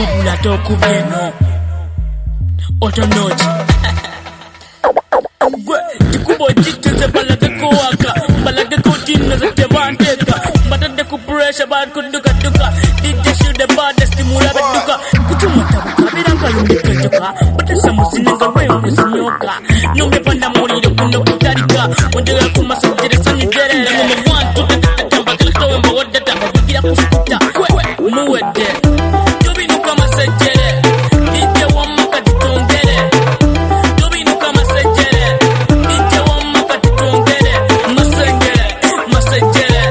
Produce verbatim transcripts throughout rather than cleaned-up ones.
wabula tokubeno otonoji gwe tikubo jitze balage ko waka balage ko tinna zete bandeka batade ku pressure bad kuduka duka dj shoot the baddest mura beduka kutuma tabuka biranga yumbekejoka batasa musinenga wewe musinyoka nombe panda muliro kuno kutarika wondera kumasajere sanyi dere mama want to tamba kala to mba wadata bagira kufuta muwede tobi nuka masajere dj wamma katitongere tobi nuka masajere dj wamma katitongere masengere masajere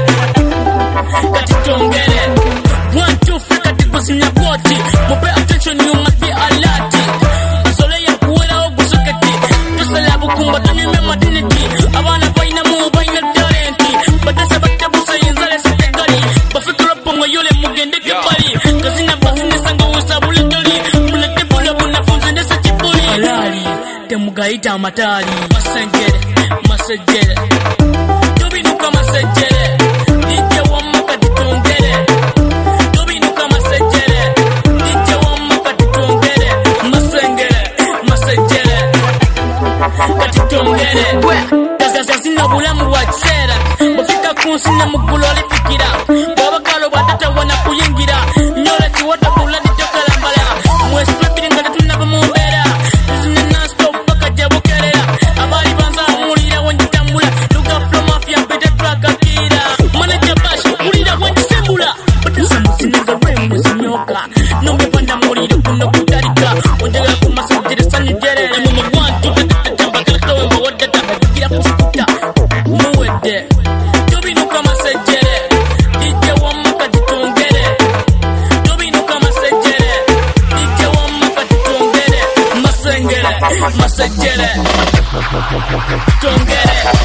katitongere one two three katikusinya boti mope attention you must be alert asole ya kuwela ogusoketi tusala bukumba tunyime madinity abana baina mu baina talenti badasa batabusa yinzale setekali bafikira bongo yole mugende kibali kazina basine sanga usabule toli mulete bula bunafunze ndesa chipuli alali temugaita amatali masengere masajere tobi nuka masajere dj wamma katitongere tobi nuka masajere dj wamma katitongere masengere masajere katitongere kazaza zina bulamu watsera bafika kunsina mugulo alifikira babakalo batata wana kuyingira nyola chiwata bulani tokala mbala mwesipiri ngata tunaba mumbera zina na stop baka jabukerera abali banza mulira wanjitambula luka flow mafia beta track akira manager bash mulira wanjisembula batasa musinenga wewe musinyoka nombe panda mulira kuno kutarika wondera kumasajere sanyi jere mama want to tamba kala to mba wadata bagira kufuta muwede tobi nuka masajere dj wamma katitongere tobi nuka masajere dj wamma katitongere masengere masajere tongere